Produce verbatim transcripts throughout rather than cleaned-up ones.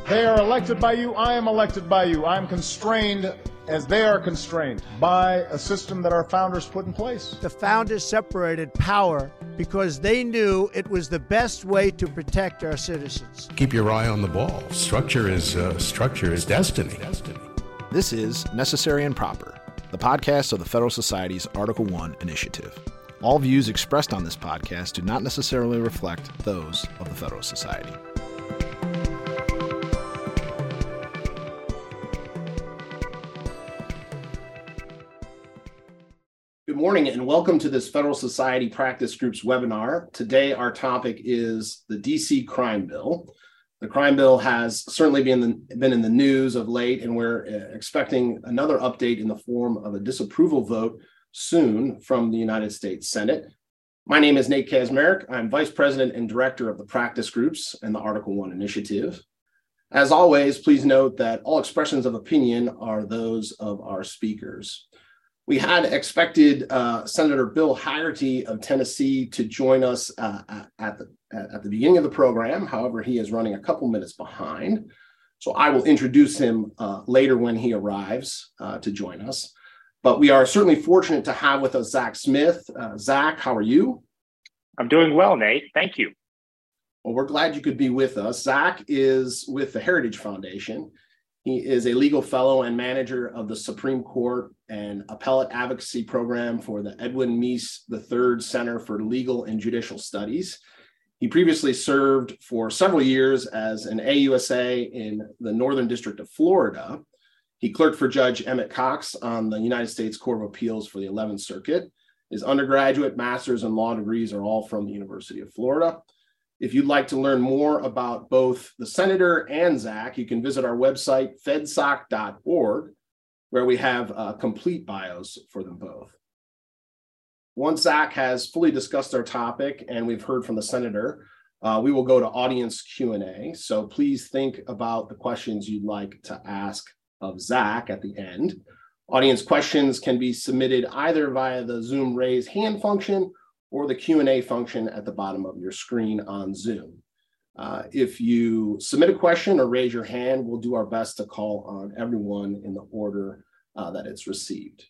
They are elected by you. I am elected by you. I am constrained as they are constrained by a system that our founders put in place. The founders separated power because they knew it was the best way to protect our citizens. Keep your eye on the ball. Structure is uh, structure is destiny. destiny. This is Necessary and Proper, the podcast of the Federal Society's Article one initiative. All views expressed on this podcast do not necessarily reflect those of the Federal Society. Good morning and welcome to this Federal Society Practice Group's webinar. Today our topic is the D C crime bill. The crime bill has certainly been, the, been in the news of late, and we're expecting another update in the form of a disapproval vote soon from the United States Senate. My name is Nate Kaczmarek. I'm Vice President and Director of the Practice Groups and the Article one Initiative. As always, please note that all expressions of opinion are those of our speakers. We had expected uh, Senator Bill Hagerty of Tennessee to join us uh, at, the, at the beginning of the program. However, he is running a couple minutes behind. So I will introduce him uh, later when he arrives uh, to join us. But we are certainly fortunate to have with us Zach Smith. Uh, Zach, how are you? I'm doing well, Nate. Thank you. Well, we're glad you could be with us. Zach is with the Heritage Foundation. He is a legal fellow and manager of the Supreme Court and Appellate Advocacy Program for the Edwin Meese the third Center for Legal and Judicial Studies. He previously served for several years as an A U S A in the Northern District of Florida. He clerked for Judge Emmett Cox on the United States Court of Appeals for the eleventh Circuit. His undergraduate, master's, and law degrees are all from the University of Florida. If you'd like to learn more about both the senator and Zach, you can visit our website, fedsoc dot org, where we have uh, complete bios for them both. Once Zach has fully discussed our topic and we've heard from the senator, uh, we will go to audience Q and A. So please think about the questions you'd like to ask of Zach at the end. Audience questions can be submitted either via the Zoom raise hand function or the Q and A function at the bottom of your screen on Zoom. Uh, if you submit a question or raise your hand, we'll do our best to call on everyone in the order uh, that it's received.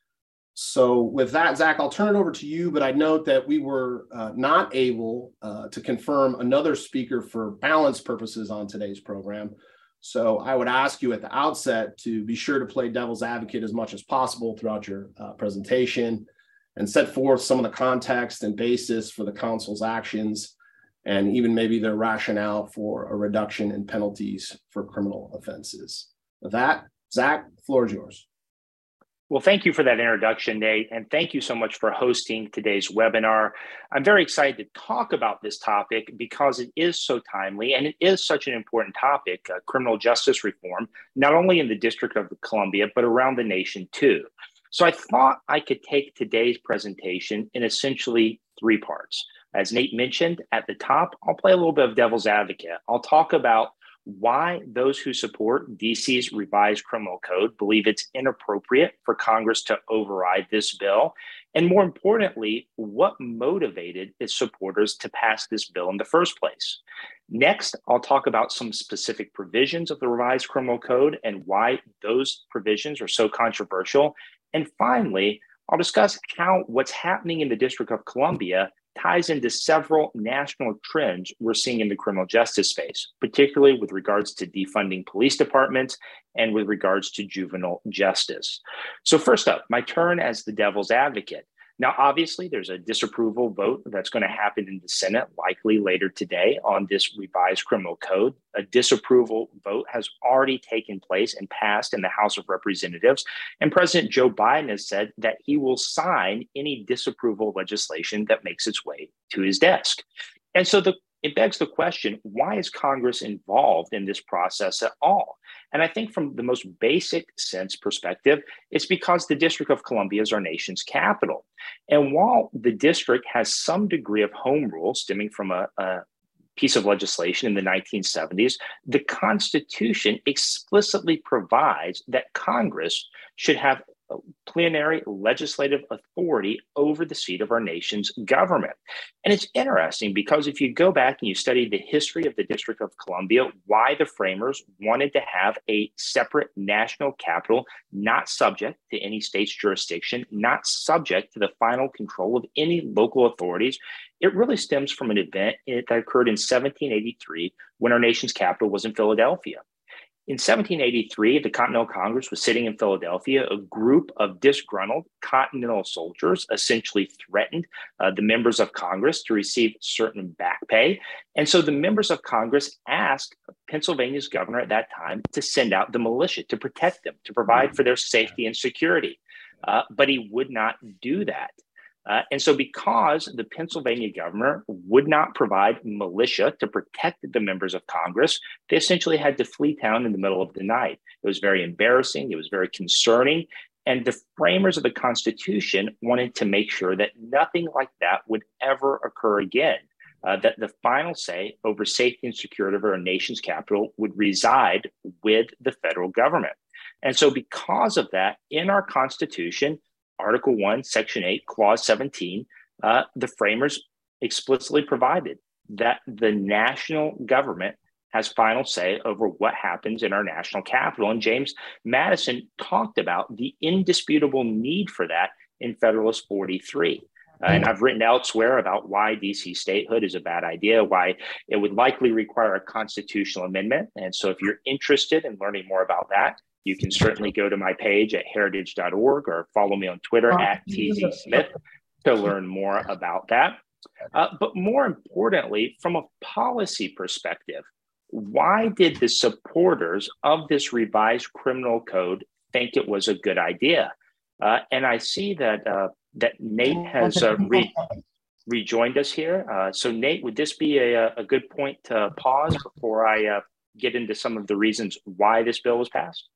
So with that, Zach, I'll turn it over to you, but I note that we were uh, not able uh, to confirm another speaker for balance purposes on today's program. So I would ask you at the outset to be sure to play devil's advocate as much as possible throughout your uh, presentation, and set forth some of the context and basis for the council's actions, and even maybe their rationale for a reduction in penalties for criminal offenses. With that, Zach, the floor is yours. Well, thank you for that introduction, Nate, and thank you so much for hosting today's webinar. I'm very excited to talk about this topic because it is so timely and it is such an important topic, uh, criminal justice reform, not only in the District of Columbia, but around the nation too. So I thought I could take today's presentation in essentially three parts. As Nate mentioned at the top, I'll play a little bit of devil's advocate. I'll talk about why those who support D C's revised criminal code believe it's inappropriate for Congress to override this bill. And more importantly, what motivated its supporters to pass this bill in the first place. Next, I'll talk about some specific provisions of the revised criminal code and why those provisions are so controversial. And finally, I'll discuss how what's happening in the District of Columbia ties into several national trends we're seeing in the criminal justice space, particularly with regards to defunding police departments and with regards to juvenile justice. So first up, my turn as the devil's advocate. Now, obviously, there's a disapproval vote that's going to happen in the Senate, likely later today, on this revised criminal code. A disapproval vote has already taken place and passed in the House of Representatives. And President Joe Biden has said that he will sign any disapproval legislation that makes its way to his desk. And so the it begs the question, why is Congress involved in this process at all? And I think from the most basic sense perspective, it's because the District of Columbia is our nation's capital. And while the district has some degree of home rule stemming from a, a piece of legislation in the nineteen seventies, the Constitution explicitly provides that Congress should have plenary legislative authority over the seat of our nation's government. And it's interesting because if you go back and you study the history of the District of Columbia, why the framers wanted to have a separate national capital, not subject to any state's jurisdiction, not subject to the final control of any local authorities, it really stems from an event that occurred in seventeen eighty-three when our nation's capital was in Philadelphia. In seventeen eighty-three, the Continental Congress was sitting in Philadelphia. A group of disgruntled Continental soldiers essentially threatened uh, the members of Congress to receive certain back pay. And so the members of Congress asked Pennsylvania's governor at that time to send out the militia to protect them, to provide for their safety and security. Uh, but he would not do that. Uh, and so because the Pennsylvania governor would not provide militia to protect the members of Congress, they essentially had to flee town in the middle of the night. It was very embarrassing. It was very concerning. And the framers of the Constitution wanted to make sure that nothing like that would ever occur again, uh, that the final say over safety and security of our nation's capital would reside with the federal government. And so because of that, in our Constitution, Article one, Section eight, Clause seventeen, uh, the framers explicitly provided that the national government has final say over what happens in our national capital. And James Madison talked about the indisputable need for that in Federalist forty-three. Uh, and I've written elsewhere about why D C statehood is a bad idea, why it would likely require a constitutional amendment. And so if you're interested in learning more about that, you can certainly go to my page at heritage dot org or follow me on Twitter at T Z Smith to learn more about that. Uh, but more importantly, from a policy perspective, why did the supporters of this revised criminal code think it was a good idea? Uh, and I see that uh, that Nate has uh, re- rejoined us here. Uh, so Nate, would this be a, a good point to pause before I uh, get into some of the reasons why this bill was passed?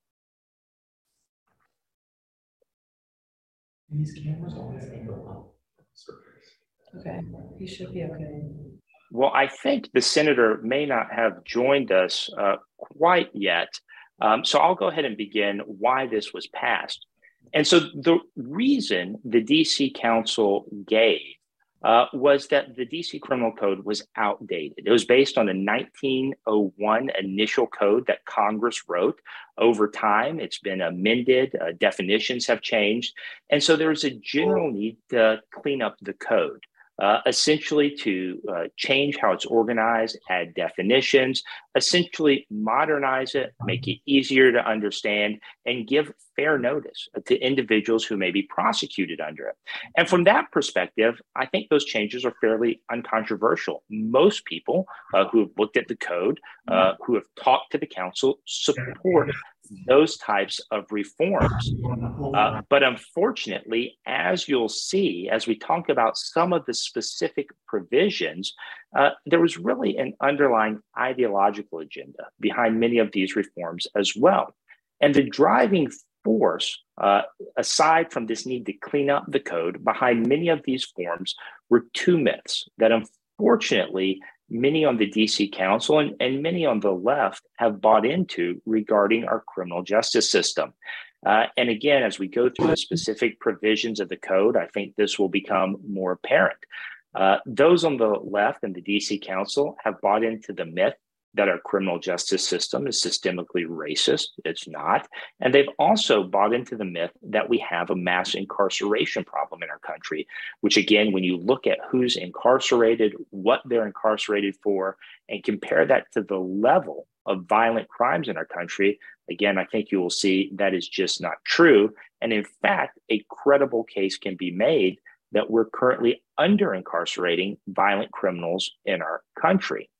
These cameras always angle up. Okay, he should be okay. Well, I think the senator may not have joined us uh, quite yet. Um, so I'll go ahead and begin why this was passed. And so the reason the D C Council gave uh, was that the D C Criminal Code was outdated. It was based on a nineteen oh one initial code that Congress wrote. Over time, it's been amended, uh, definitions have changed. And so there's a general need to clean up the code. Uh, essentially to uh, change how it's organized, add definitions, essentially modernize it, make it easier to understand, and give fair notice to individuals who may be prosecuted under it. And from that perspective, I think those changes are fairly uncontroversial. Most people uh, who have looked at the code, uh, who have talked to the council, support those types of reforms. Uh, but unfortunately, as you'll see, as we talk about some of the specific provisions, uh, there was really an underlying ideological agenda behind many of these reforms as well. And the driving force, uh, aside from this need to clean up the code, behind many of these forms were two myths that unfortunately many on the D C Council and, and many on the left have bought into regarding our criminal justice system. Uh, and again, as we go through the specific provisions of the code, I think this will become more apparent. Uh, those on the left and the D C Council have bought into the myth that our criminal justice system is systemically racist. It's not. And they've also bought into the myth that we have a mass incarceration problem in our country, which again, when you look at who's incarcerated, what they're incarcerated for, and compare that to the level of violent crimes in our country, again, I think you will see that is just not true. And in fact, a credible case can be made that we're currently under incarcerating violent criminals in our country.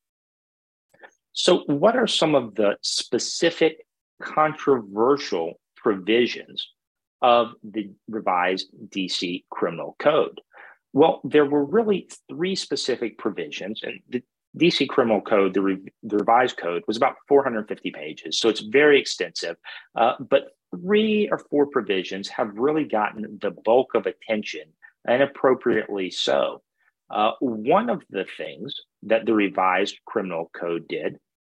So what are some of the specific controversial provisions of the revised D C Criminal Code? Well, there were really three specific provisions, and the D C Criminal Code, the, re- the revised code, was about four hundred fifty pages, so it's very extensive, uh, but three or four provisions have really gotten the bulk of attention, and appropriately so. Uh, one of the things that the revised criminal code did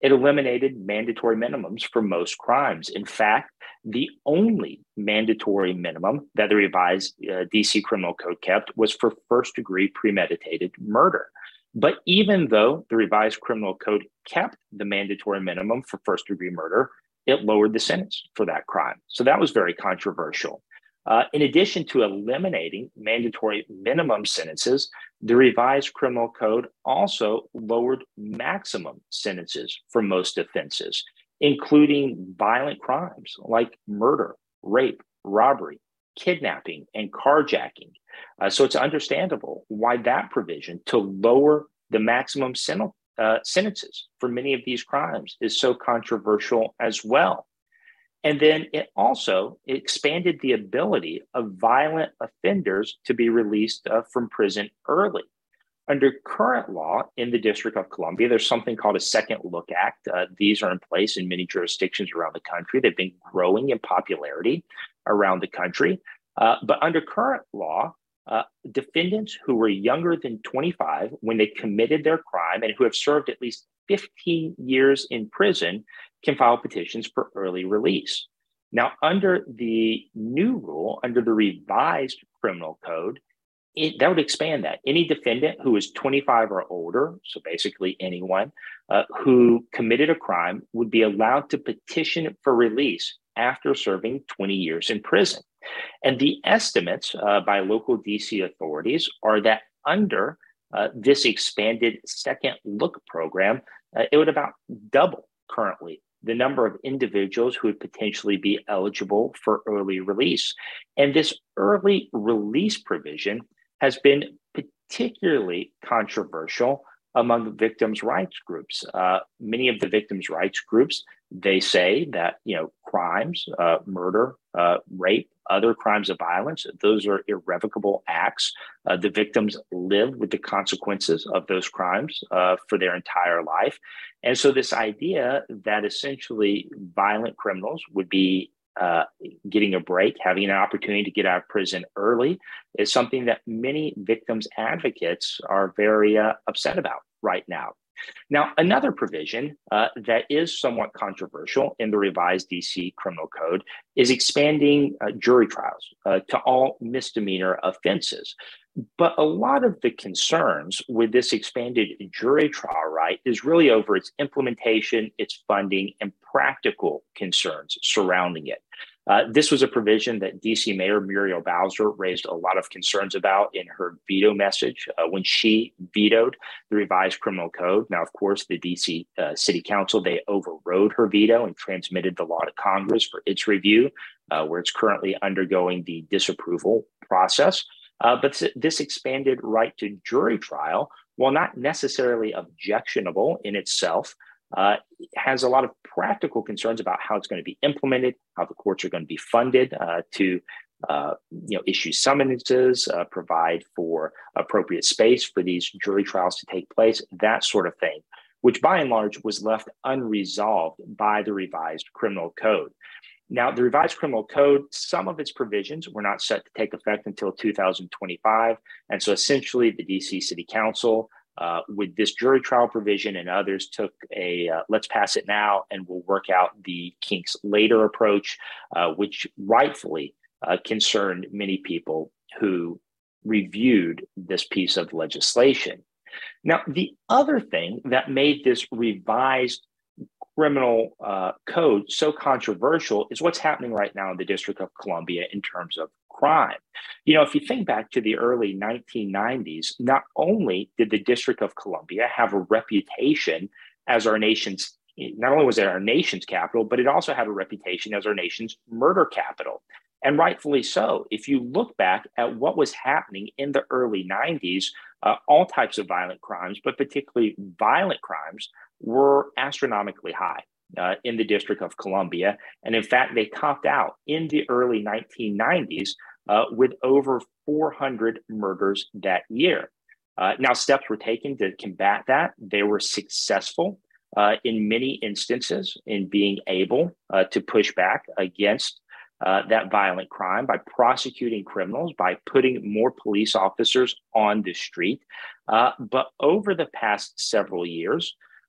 It eliminated mandatory minimums for most crimes. In fact, the only mandatory minimum that the revised uh, D C Criminal Code kept was for first-degree premeditated murder. But even though the revised Criminal Code kept the mandatory minimum for first-degree murder, it lowered the sentence for that crime. So that was very controversial. Uh, in addition to eliminating mandatory minimum sentences, the revised Criminal Code also lowered maximum sentences for most offenses, including violent crimes like murder, rape, robbery, kidnapping, and carjacking. Uh, so it's understandable why that provision to lower the maximum sen- uh, sentences for many of these crimes is so controversial as well. And then it also expanded the ability of violent offenders to be released uh, from prison early. Under current law in the District of Columbia, there's something called a Second Look Act. Uh, these are in place in many jurisdictions around the country. They've been growing in popularity around the country. Uh, but under current law, uh, defendants who were younger than twenty-five when they committed their crime and who have served at least fifteen years in prison can file petitions for early release. Now, under the new rule, under the revised criminal code, it, that would expand that. Any defendant who is twenty-five or older, so basically anyone uh, who committed a crime, would be allowed to petition for release after serving twenty years in prison. And the estimates uh, by local D C authorities are that under uh, this expanded Second Look program, uh, it would about double currently the number of individuals who would potentially be eligible for early release. And this early release provision has been particularly controversial among victims' rights groups. Uh, many of the victims' rights groups, they say that, you know, crimes, uh, murder, uh, rape, other crimes of violence, those are irrevocable acts. Uh, the victims live with the consequences of those crimes uh, for their entire life. And so this idea that essentially violent criminals would be uh, getting a break, having an opportunity to get out of prison early is something that many victims advocates are very uh, upset about right now. Now, another provision uh, that is somewhat controversial in the revised D C Criminal Code is expanding uh, jury trials uh, to all misdemeanor offenses. But a lot of the concerns with this expanded jury trial right is really over its implementation, its funding, and practical concerns surrounding it. Uh, this was a provision that D C Mayor Muriel Bowser raised a lot of concerns about in her veto message uh, when she vetoed the revised criminal code. Now, of course, the D C uh, City Council, they overrode her veto and transmitted the law to Congress for its review, uh, where it's currently undergoing the disapproval process. Uh, but this expanded right to jury trial, while not necessarily objectionable in itself, uh, has a lot of practical concerns about how it's going to be implemented, how the courts are going to be funded uh, to uh, you know, issue summonses, uh, provide for appropriate space for these jury trials to take place, that sort of thing, which by and large was left unresolved by the revised criminal code. Now, the revised criminal code, some of its provisions were not set to take effect until two thousand twenty-five. And so essentially the D C City Council uh, with this jury trial provision and others took a uh, let's pass it now and we'll work out the kinks later approach, uh, which rightfully uh, concerned many people who reviewed this piece of legislation. Now, the other thing that made this revised criminal uh, code so controversial is what's happening right now in the District of Columbia in terms of crime. You know, if you think back to the early nineteen nineties, not only did the District of Columbia have a reputation as our nation's, not only was it our nation's capital, but it also had a reputation as our nation's murder capital. And rightfully so. If you look back at what was happening in the early nineties, uh, all types of violent crimes, but particularly violent crimes, were astronomically high uh, in the District of Columbia. And in fact, they topped out in the early nineteen nineties uh, with over four hundred murders that year. Uh, now, steps were taken to combat that. They were successful uh, in many instances in being able uh, to push back against Uh, that violent crime by prosecuting criminals, by putting more police officers on the street. Uh, but over the past several years,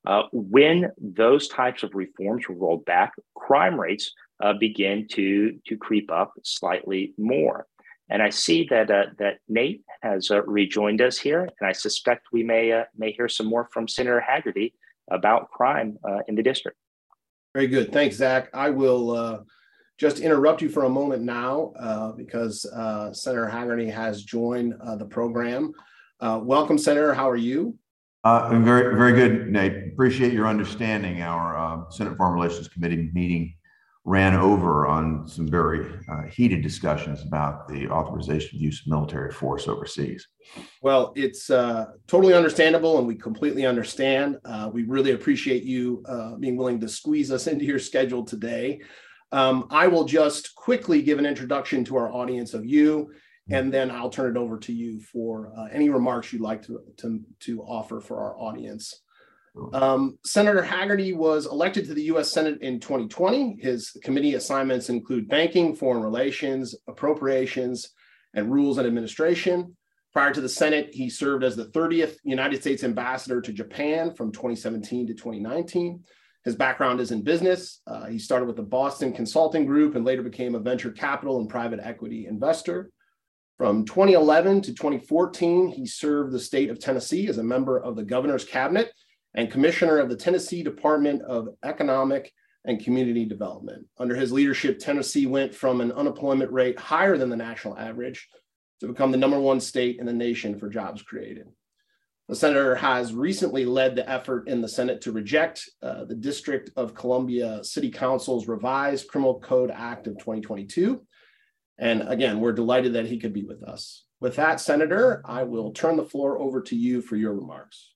Uh, when those types of reforms were rolled back, crime rates uh, begin to, to creep up slightly more. And I see that uh, that Nate has uh, rejoined us here, and I suspect we may uh, may hear some more from Senator Hagerty about crime uh, in the district. Very good. Thanks, Zach. I will uh, just interrupt you for a moment now uh, because uh, Senator Hagerty has joined uh, the program. Uh, welcome, Senator. How are you? Uh, I'm very, very good, Nate. Appreciate your understanding. Our uh, Senate Foreign Relations Committee meeting ran over on some very uh, heated discussions about the authorization of use of military force overseas. Well, it's uh, totally understandable, and we completely understand. Uh, we really appreciate you uh, being willing to squeeze us into your schedule today. Um, I will just quickly give an introduction to our audience of you, and then I'll turn it over to you for uh, any remarks you'd like to, to, to offer for our audience. Um, Senator Hagerty was elected to the U S Senate in twenty twenty. His committee assignments include banking, foreign relations, appropriations, and rules and administration. Prior to the Senate, he served as the thirtieth United States ambassador to Japan from twenty seventeen to twenty nineteen. His background is in business. Uh, he started with the Boston Consulting Group and later became a venture capital and private equity investor. From twenty eleven to twenty fourteen, he served the state of Tennessee as a member of the governor's cabinet and commissioner of the Tennessee Department of Economic and Community Development. Under his leadership, Tennessee went from an unemployment rate higher than the national average to become the number one state in the nation for jobs created. The senator has recently led the effort in the Senate to reject uh, the District of Columbia City Council's revised Criminal Code Act of twenty twenty-two. And again, we're delighted that he could be with us. With that, Senator, I will turn the floor over to you for your remarks.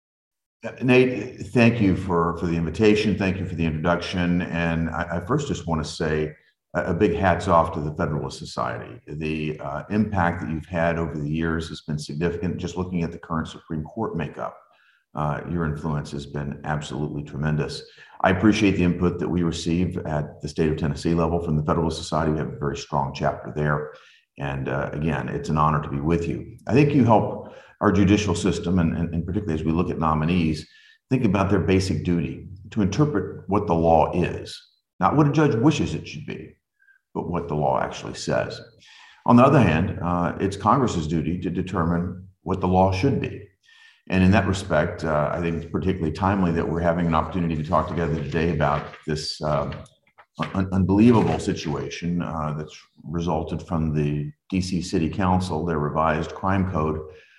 Nate, thank you for, for the invitation. Thank you for the introduction. And I, I first just want to say a, a big hats off to the Federalist Society. The uh, impact that you've had over the years has been significant. Just looking at the current Supreme Court makeup, uh, your influence has been absolutely tremendous. I appreciate the input that we receive at the state of Tennessee level from the Federalist Society. We have a very strong chapter there. And uh, again, it's an honor to be with you. I think you help our judicial system, and, and, and particularly as we look at nominees, think about their basic duty to interpret what the law is, not what a judge wishes it should be, but what the law actually says. On the other hand, uh, it's Congress's duty to determine what the law should be. And in that respect, uh, I think it's particularly timely that we're having an opportunity to talk together today about this uh, un unbelievable situation uh, that's resulted from the D C City Council, their revised crime code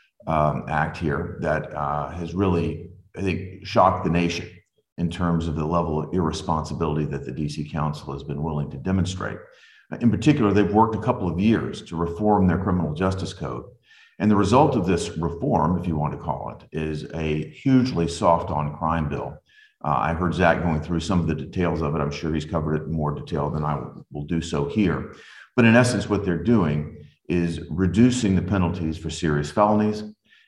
um, act here that uh, has really, I think, shocked the nation in terms of the level of irresponsibility that the D C Council has been willing to demonstrate. In particular, they've worked a couple of years to reform their criminal justice code. And the result of this reform, if you want to call it, is a hugely soft on crime bill. Uh, I heard Zach going through some of the details of it. I'm sure he's covered it in more detail than I will, will do so here. But in essence, what they're doing is reducing the penalties for serious felonies.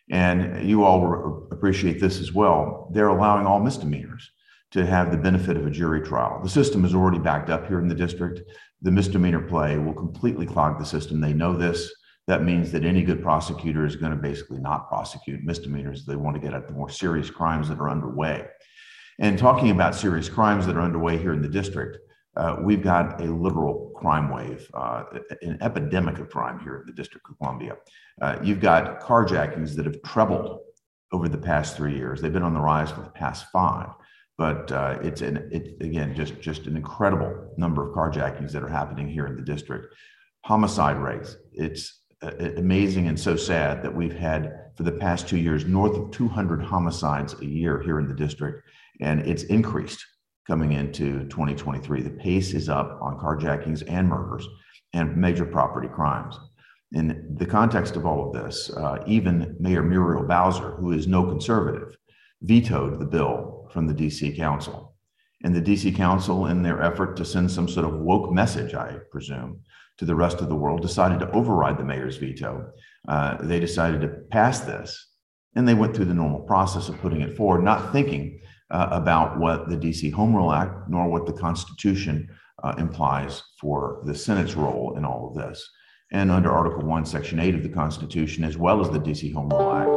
And you all appreciate this as well. They're allowing all misdemeanors to have the benefit of a jury trial. The system is already backed up here in the district. The misdemeanor play will completely clog the system. They know this. That means that any good prosecutor is going to basically not prosecute misdemeanors. They want to get at the more serious crimes that are underway. And talking about serious crimes that are underway here in the district, uh, we've got a literal crime wave, uh, an epidemic of crime here in the District of Columbia. Uh, you've got carjackings that have trebled over the past three years. They've been on the rise for the past five. But uh, it's, an, it's again, just, just an incredible number of carjackings that are happening here in the district. Homicide rates, it's amazing and so sad that we've had for the past two years north of two hundred homicides a year here in the district, and it's increased coming into twenty twenty-three. The pace is up on carjackings and murders and major property crimes. In the context of all of this, uh, even Mayor Muriel Bowser, who is no conservative, vetoed the bill from the D C Council. And the D C Council, in their effort to send some sort of woke message, I presume, to the rest of the world, decided to override the mayor's veto. Uh, they decided to pass this, and they went through the normal process of putting it forward, not thinking uh, about what the D C Home Rule Act, nor what the Constitution uh, implies for the Senate's role in all of this. And under Article one, Section eight of the Constitution, as well as the D C Home Rule Act,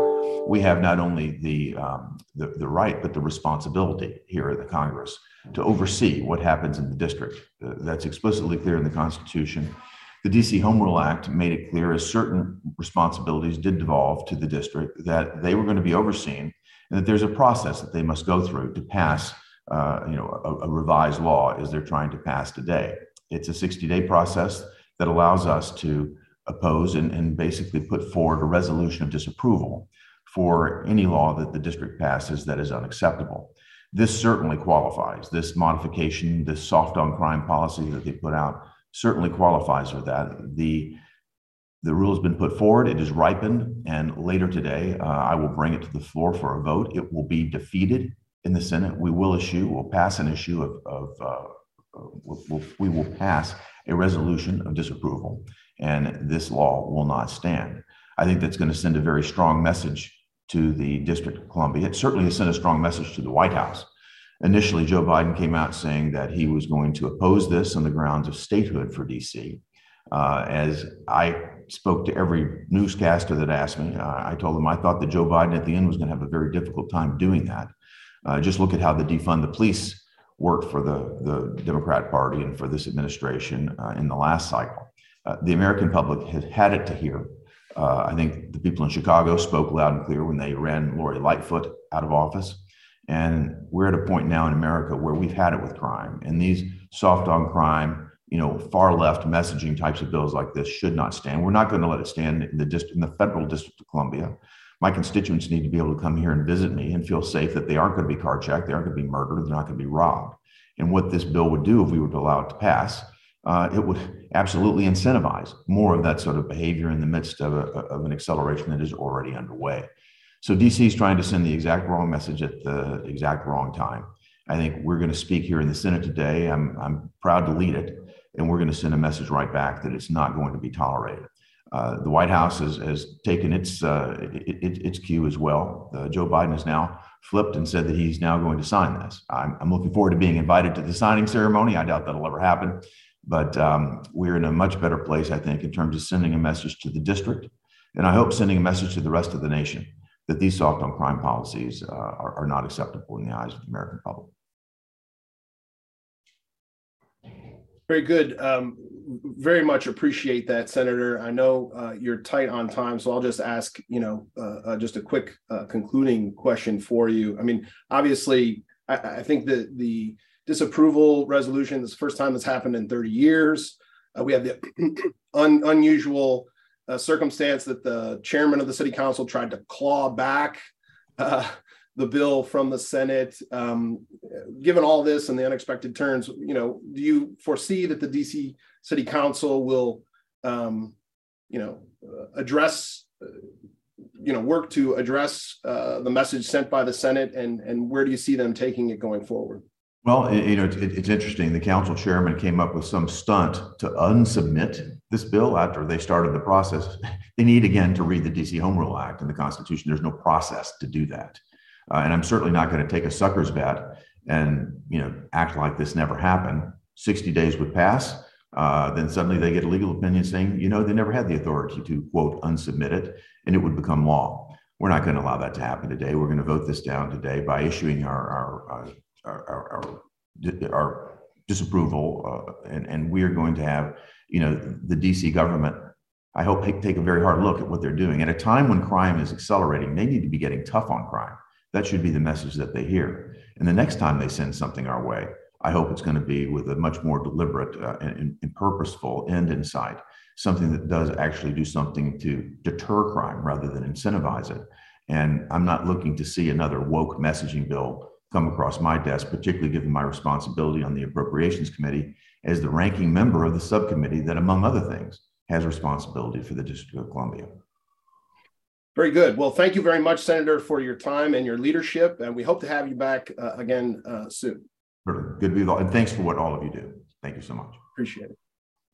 we have not only the, um, the, the right, but the responsibility here at the Congress to oversee what happens in the district. Uh, that's explicitly clear in the Constitution. The D C Home Rule Act made it clear as certain responsibilities did devolve to the district that they were going to be overseen, and that there's a process that they must go through to pass uh, you know, a, a revised law as they're trying to pass today. It's a sixty-day process that allows us to oppose and, and basically put forward a resolution of disapproval for any law that the district passes that is unacceptable. This certainly qualifies. This modification, this soft on crime policy that they put out certainly qualifies for that. The, the rule has been put forward, it is ripened, and later today, uh, I will bring it to the floor for a vote. It will be defeated in the Senate. We will issue, we'll pass an issue of, of uh, we'll, we'll, we will pass a resolution of disapproval, and this law will not stand. I think that's going to send a very strong message to the District of Columbia. It certainly has sent a strong message to the White House. Initially, Joe Biden came out saying that he was going to oppose this on the grounds of statehood for D C. Uh, as I spoke to every newscaster that asked me, uh, I told them I thought that Joe Biden at the end was going to have a very difficult time doing that. Uh, just look at how the defund the police worked for the, the Democrat Party and for this administration uh, in the last cycle. Uh, the American public has had it to hear. Uh, I think the people in Chicago spoke loud and clear when they ran Lori Lightfoot out of office. And we're at a point now in America where we've had it with crime. And these soft on crime, you know, far left messaging types of bills like this should not stand. We're not going to let it stand in the district, in the federal District of Columbia. My constituents need to be able to come here and visit me and feel safe that they aren't going to be car checked, they aren't going to be murdered, they're not going to be robbed. And what this bill would do if we were to allow it to pass, uh, it would absolutely incentivize more of that sort of behavior in the midst of, a, of an acceleration that is already underway. So D C is trying to send the exact wrong message at the exact wrong time. I think we're going to speak here in the Senate today. I'm, I'm proud to lead it, and we're going to send a message right back that it's not going to be tolerated. Uh, the White House has, has taken its, uh, it, it, its cue as well. Uh, Joe Biden has now flipped and said that he's now going to sign this. I'm, I'm looking forward to being invited to the signing ceremony. I doubt that'll ever happen, but um, we're in a much better place, I think, in terms of sending a message to the district, and I hope sending a message to the rest of the nation that these soft on crime policies uh, are, are not acceptable in the eyes of the American public. Very good. Um, very much appreciate that, Senator. I know uh, you're tight on time, so I'll just ask, you know, uh, uh, just a quick uh, concluding question for you. I mean, obviously, I, I think that the disapproval resolution is the first time that's happened in thirty years. Uh, we have the un unusual uh, circumstance that the chairman of the city council tried to claw back uh, the bill from the Senate. Um, given all this and the unexpected turns, you know, do you foresee that the D C City Council will, um, you know, uh, address, uh, you know, work to address uh, the message sent by the Senate, and and where do you see them taking it going forward? Well, you know, it, it's interesting. The council chairman came up with some stunt to unsubmit this bill after they started the process. They need again to read the D C Home Rule Act and the Constitution. There's no process to do that. Uh, and I'm certainly not going to take a sucker's bet and, you know, act like this never happened. sixty days would pass. Uh, then suddenly they get a legal opinion saying, you know, they never had the authority to, quote, unsubmit it, and it would become law. We're not going to allow that to happen today. We're going to vote this down today by issuing our, our, uh, our, our, our, our disapproval. Uh, and, and we are going to have, you know, the D C government, I hope, take a very hard look at what they're doing. At a time when crime is accelerating, they need to be getting tough on crime. That should be the message that they hear. And the next time they send something our way, I hope it's going to be with a much more deliberate uh, and, and purposeful end in sight, something that does actually do something to deter crime rather than incentivize it. And I'm not looking to see another woke messaging bill come across my desk, particularly given my responsibility on the Appropriations Committee as the ranking member of the subcommittee that, among other things, has responsibility for the District of Columbia. Very good. Well, thank you very much, Senator, for your time and your leadership. And we hope to have you back uh, again uh, soon. Good to be with all, and thanks for what all of you do. Thank you so much. Appreciate it.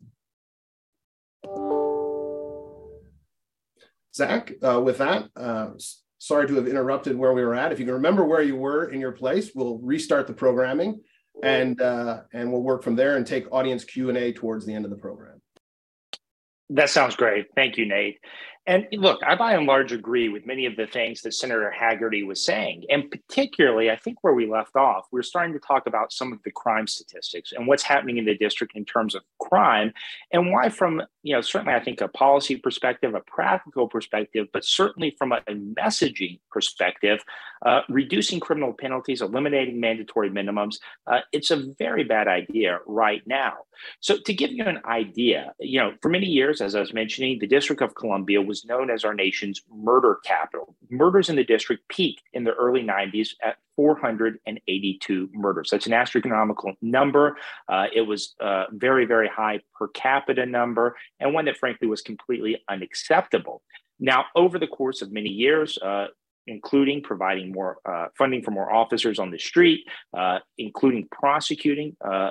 Zach, uh, with that, uh, sorry to have interrupted where we were at. If you can remember where you were in your place, we'll restart the programming and, uh, and we'll work from there and take audience Q and A towards the end of the program. That sounds great. Thank you, Nate. And look, I by and large agree with many of the things that Senator Hagerty was saying. And particularly, I think where we left off, we're starting to talk about some of the crime statistics and what's happening in the district in terms of crime, and why from, you know, certainly I think a policy perspective, a practical perspective, but certainly from a, a messaging perspective, uh, reducing criminal penalties, eliminating mandatory minimums, uh, it's a very bad idea right now. So to give you an idea, you know, for many years, as I was mentioning, the District of Columbia was was known as our nation's murder capital. Murders in the district peaked in the early nineties at four hundred eighty-two murders. That's an astronomical number. Uh, it was a very, very high per capita number, and one that frankly was completely unacceptable. Now, over the course of many years, uh, including providing more uh, funding for more officers on the street, uh, including prosecuting uh,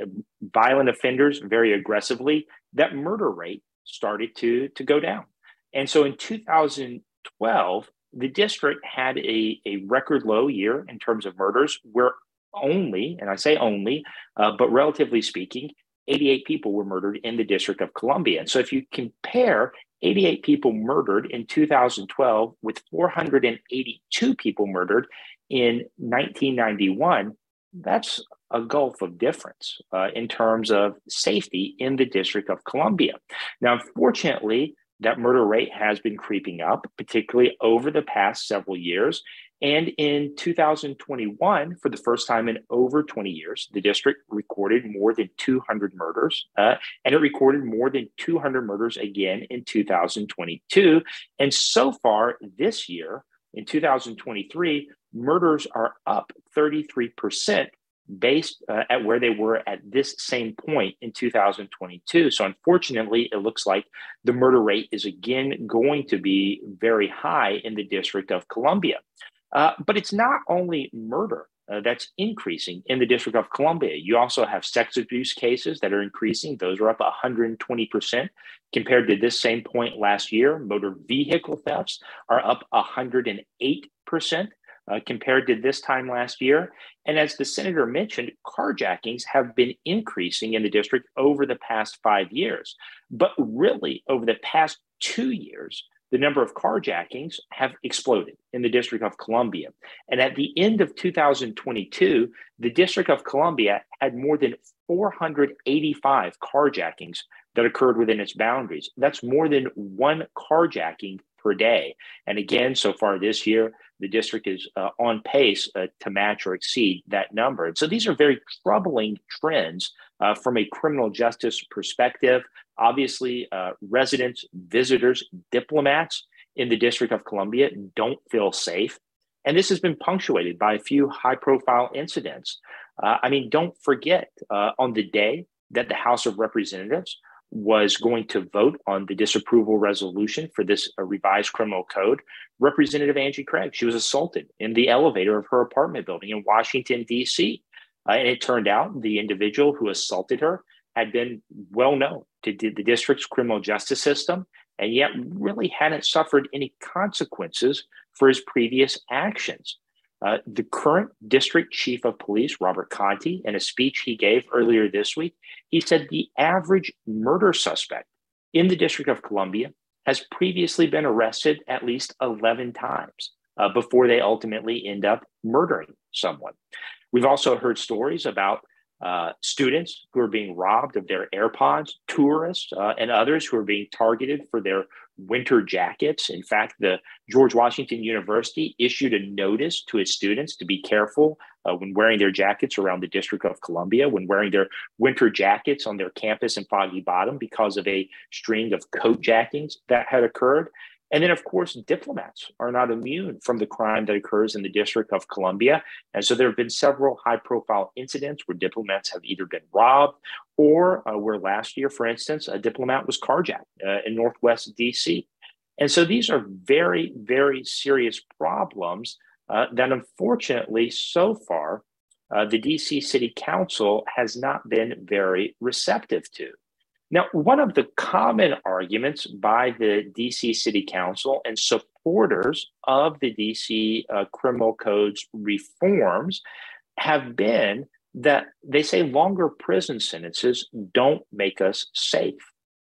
violent offenders very aggressively, that murder rate started to, to go down. And so in two thousand twelve, the district had a, a record low year in terms of murders, where only, and I say only, uh, but relatively speaking, eighty-eight people were murdered in the District of Columbia. And so if you compare eighty-eight people murdered in two thousand twelve with four hundred eighty-two people murdered in nineteen ninety-one, that's a gulf of difference uh, in terms of safety in the District of Columbia. Now, unfortunately, that murder rate has been creeping up, particularly over the past several years. And in two thousand twenty-one, for the first time in over twenty years, the district recorded more than two hundred murders, uh, and it recorded more than two hundred murders again in two thousand twenty-two. And so far this year, in two thousand twenty-three, murders are up thirty-three percent based uh, at where they were at this same point in two thousand twenty-two. So unfortunately, it looks like the murder rate is again going to be very high in the District of Columbia. Uh, but it's not only murder uh, that's increasing in the District of Columbia. You also have sex abuse cases that are increasing. Those are up one hundred twenty percent compared to this same point last year. Motor vehicle thefts are up one hundred eight percent. Uh, compared to this time last year. And as the senator mentioned, carjackings have been increasing in the district over the past five years. But really, over the past two years, the number of carjackings have exploded in the District of Columbia. And at the end of two thousand twenty-two, the District of Columbia had more than four hundred eighty-five carjackings that occurred within its boundaries. That's more than one carjacking per day. And again, so far this year, the district is uh, on pace uh, to match or exceed that number. And so these are very troubling trends uh, from a criminal justice perspective. Obviously, uh, residents, visitors, diplomats in the District of Columbia don't feel safe. And this has been punctuated by a few high-profile incidents. Uh, I mean, don't forget, uh, on the day that the House of Representatives was going to vote on the disapproval resolution for this uh, revised criminal code, Representative Angie Craig, she was assaulted in the elevator of her apartment building in Washington, D C. Uh, and it turned out the individual who assaulted her had been well known to the district's criminal justice system, and yet really hadn't suffered any consequences for his previous actions. Uh, the current district chief of police, Robert Contee, in a speech he gave earlier this week, he said the average murder suspect in the District of Columbia has previously been arrested at least eleven times uh, before they ultimately end up murdering someone. We've also heard stories about uh, students who are being robbed of their AirPods, tourists, uh, and others who are being targeted for their winter jackets. In fact, the George Washington University issued a notice to its students to be careful uh, when wearing their jackets around the District of Columbia, when wearing their winter jackets on their campus in Foggy Bottom because of a string of coat jackings that had occurred. And then, of course, diplomats are not immune from the crime that occurs in the District of Columbia. And so there have been several high-profile incidents where diplomats have either been robbed or uh, where last year, for instance, a diplomat was carjacked uh, in Northwest D C. And so these are very, very serious problems uh, that unfortunately, so far, uh, the D C City Council has not been very receptive to. Now, one of the common arguments by the D C City Council and supporters of the D C uh, Criminal Code's reforms have been that they say longer prison sentences don't make us safe.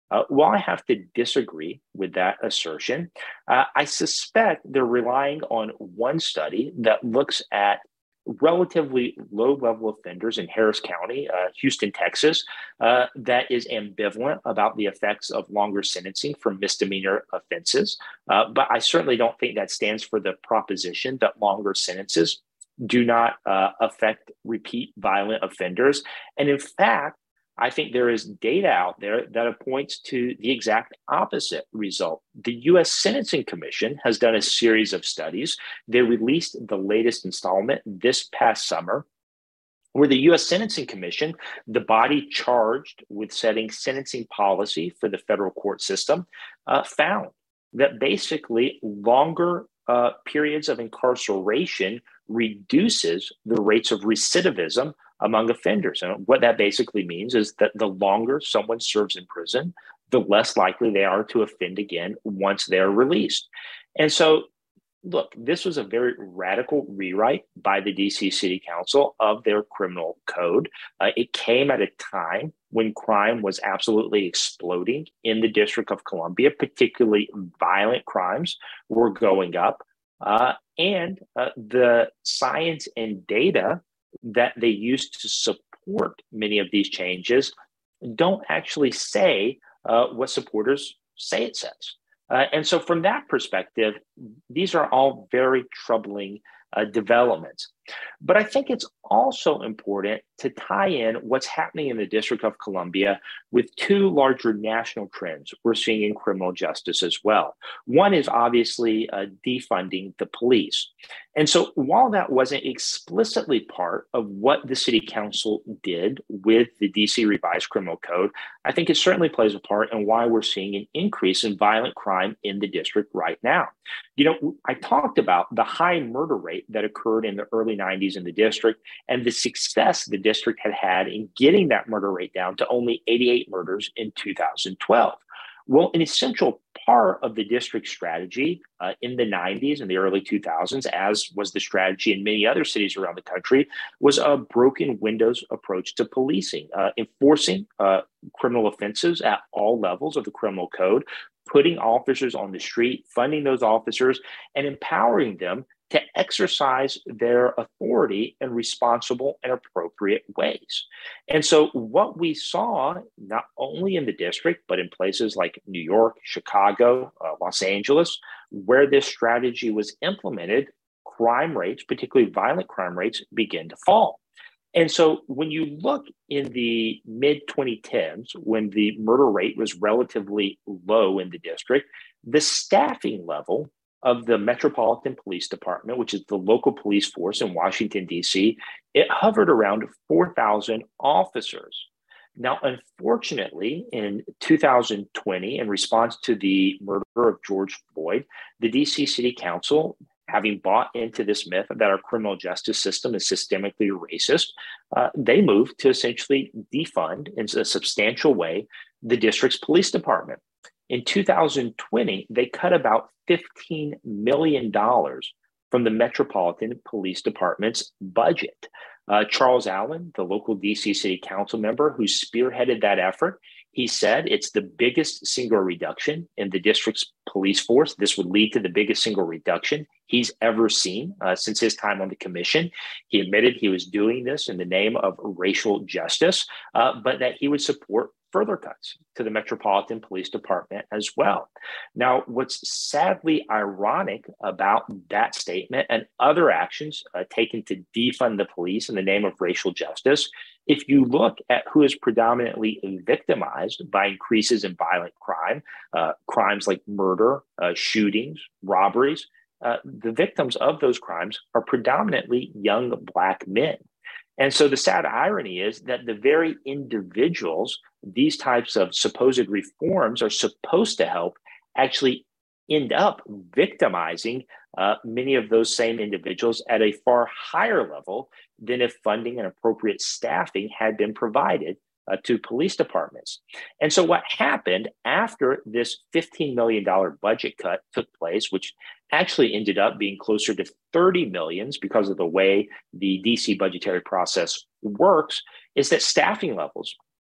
Uh, while I have to disagree with that assertion, uh, I suspect they're relying on one study that looks at relatively low-level offenders in Harris County, uh, Houston, Texas, uh, that is ambivalent about the effects of longer sentencing for misdemeanor offenses. Uh, but I certainly don't think that stands for the proposition that longer sentences do not uh, affect repeat violent offenders. And in fact, I think there is data out there that points to the exact opposite result. The U S Sentencing Commission has done a series of studies. They released the latest installment this past summer, where the U S Sentencing Commission, the body charged with setting sentencing policy for the federal court system, uh, found that basically longer uh, periods of incarceration reduces the rates of recidivism among offenders. And what that basically means is that the longer someone serves in prison, the less likely they are to offend again once they're released. And so, look, this was a very radical rewrite by the D C City Council of their criminal code. Uh, it came at a time when crime was absolutely exploding in the District of Columbia, particularly violent crimes were going up. Uh, and uh, the science and data that they used to support many of these changes don't actually say uh, what supporters say it says. Uh, and so from that perspective, these are all very troubling uh, developments. But I think it's also important to tie in what's happening in the District of Columbia with two larger national trends we're seeing in criminal justice as well. One is obviously uh, defunding the police. And so while that wasn't explicitly part of what the City Council did with the D C Revised Criminal Code, I think it certainly plays a part in why we're seeing an increase in violent crime in the district right now. You know, I talked about the high murder rate that occurred in the early nineties in the district and the success the district had had in getting that murder rate down to only eighty-eight murders in two thousand twelve. Well, an essential part of the district strategy uh, in the nineties and the early two thousands, as was the strategy in many other cities around the country, was a broken windows approach to policing, uh, enforcing uh, criminal offenses at all levels of the criminal code, putting officers on the street, funding those officers, and empowering them to exercise their authority in responsible and appropriate ways. And so what we saw, not only in the district, but in places like New York, Chicago, uh, Los Angeles, where this strategy was implemented, crime rates, particularly violent crime rates, begin to fall. And so when you look in the mid twenty tens, when the murder rate was relatively low in the district, the staffing level of the Metropolitan Police Department, which is the local police force in Washington, D C, it hovered around four thousand officers. Now, unfortunately, in two thousand twenty, in response to the murder of George Floyd, the D C City Council, having bought into this myth that our criminal justice system is systemically racist, uh, they moved to essentially defund in a substantial way the district's police department. In two thousand twenty, they cut about fifteen million dollars from the Metropolitan Police Department's budget. Uh, Charles Allen, the local D C City Council member who spearheaded that effort, he said it's the biggest single reduction in the district's police force. This would lead to the biggest single reduction he's ever seen uh, since his time on the commission. He admitted he was doing this in the name of racial justice, uh, but that he would support further cuts to the Metropolitan Police Department as well. Now, what's sadly ironic about that statement and other actions uh, taken to defund the police in the name of racial justice, if you look at who is predominantly victimized by increases in violent crime, uh, crimes like murder, uh, shootings, robberies, uh, the victims of those crimes are predominantly young Black men. And so the sad irony is that the very individuals these types of supposed reforms are supposed to help actually end up victimizing uh, many of those same individuals at a far higher level than if funding and appropriate staffing had been provided uh, to police departments. And so what happened after this fifteen million dollars budget cut took place, which actually ended up being closer to thirty millions because of the way the D C budgetary process works, is that staffing levels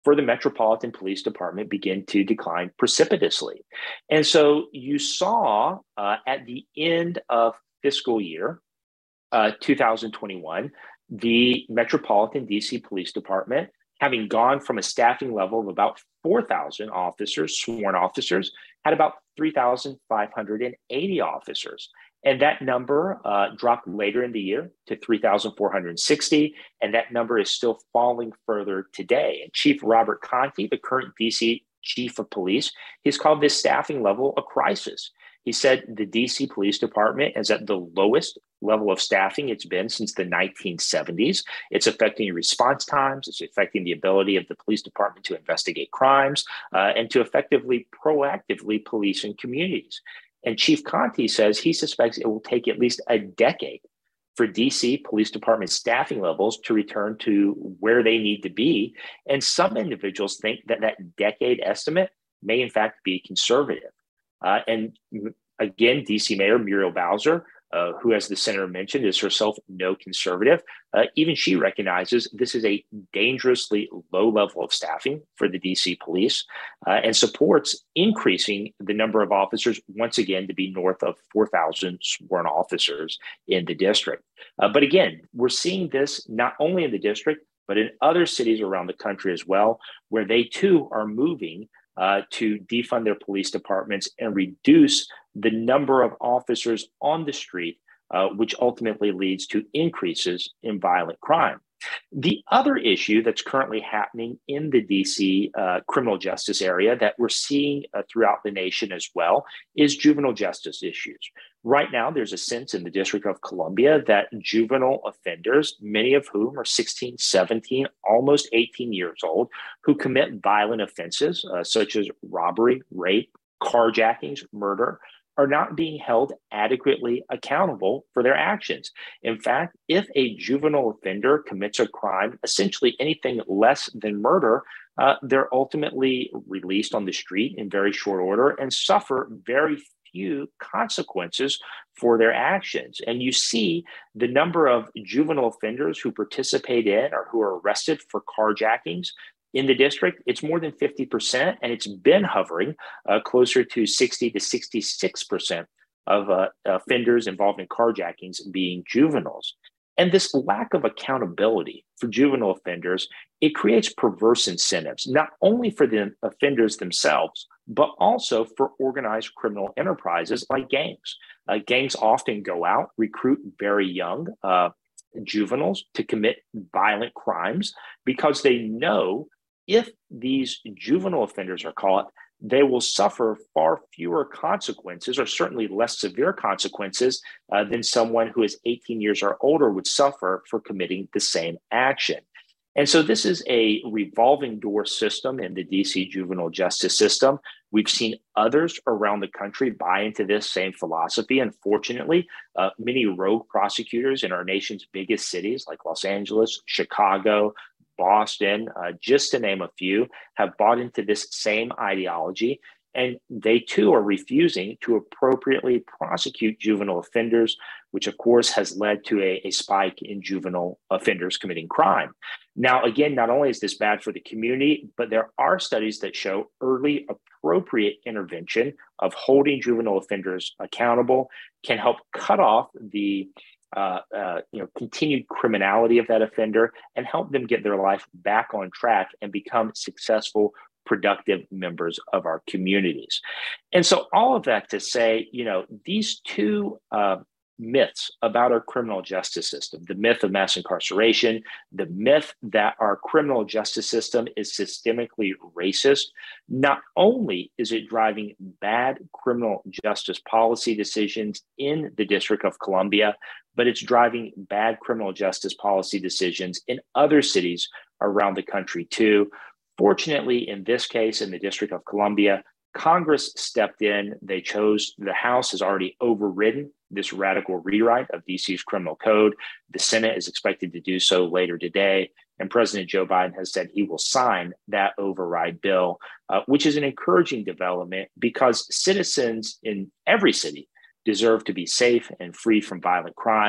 for the Metropolitan Police Department begin to decline precipitously. And so you saw uh, at the end of fiscal year uh, two thousand twenty-one, the Metropolitan D C Police Department, having gone from a staffing level of about four thousand officers, sworn officers, had about three thousand five hundred eighty officers. And that number uh, dropped later in the year to three thousand four hundred sixty, and that number is still falling further today. And Chief Robert Contee, the current D C Chief of Police, he's called this staffing level a crisis. He said the D C Police Department is at the lowest level of staffing it's been since the nineteen seventies. It's affecting response times. It's affecting the ability of the police department to investigate crimes uh, and to effectively, proactively police in communities. And Chief Contee says he suspects it will take at least a decade for D C Police Department staffing levels to return to where they need to be. And some individuals think that that decade estimate may in fact be conservative. Uh, and again, D C Mayor Muriel Bowser, uh, who, as the senator mentioned, is herself no conservative, uh, even she recognizes this is a dangerously low level of staffing for the D C police uh, and supports increasing the number of officers once again to be north of four thousand sworn officers in the district. Uh, but again, we're seeing this not only in the district, but in other cities around the country as well, where they too are moving Uh, to defund their police departments and reduce the number of officers on the street, uh, which ultimately leads to increases in violent crime. The other issue that's currently happening in the D C uh, criminal justice area that we're seeing uh, throughout the nation as well is juvenile justice issues. Right now, there's a sense in the District of Columbia that juvenile offenders, many of whom are sixteen, seventeen, almost eighteen years old, who commit violent offenses uh, such as robbery, rape, carjackings, murder, are not being held adequately accountable for their actions. In fact, if a juvenile offender commits a crime, essentially anything less than murder, uh, they're ultimately released on the street in very short order and suffer very few consequences for their actions. And you see the number of juvenile offenders who participate in or who are arrested for carjackings in the district, it's more than fifty percent, and it's been hovering uh, closer to sixty to sixty-six percent of uh, offenders involved in carjackings being juveniles. And this lack of accountability for juvenile offenders, it creates perverse incentives, not only for the offenders themselves, but also for organized criminal enterprises like gangs. Uh, gangs often go out, recruit very young uh, juveniles to commit violent crimes because they know if these juvenile offenders are caught, they will suffer far fewer consequences, or certainly less severe consequences, uh, than someone who is eighteen years or older would suffer for committing the same action. And so this is a revolving door system in the D C juvenile justice system. We've seen others around the country buy into this same philosophy. Unfortunately, uh, many rogue prosecutors in our nation's biggest cities like Los Angeles, Chicago, Boston, uh, just to name a few, have bought into this same ideology. And they too are refusing to appropriately prosecute juvenile offenders, which of course has led to a, a spike in juvenile offenders committing crime. Now, again, not only is this bad for the community, but there are studies that show early appropriate intervention of holding juvenile offenders accountable can help cut off the Uh, uh, you know, continued criminality of that offender and help them get their life back on track and become successful, productive members of our communities. And so all of that to say, you know, these two uh, myths about our criminal justice system, the myth of mass incarceration, the myth that our criminal justice system is systemically racist, not only is it driving bad criminal justice policy decisions in the District of Columbia, but it's driving bad criminal justice policy decisions in other cities around the country too. Fortunately, in this case, in the District of Columbia, Congress stepped in. They chose, the House has already overridden this radical rewrite of D C's criminal code. The Senate is expected to do so later today. And President Joe Biden has said he will sign that override bill, uh, which is an encouraging development because citizens in every city deserve to be safe and free from violent crime.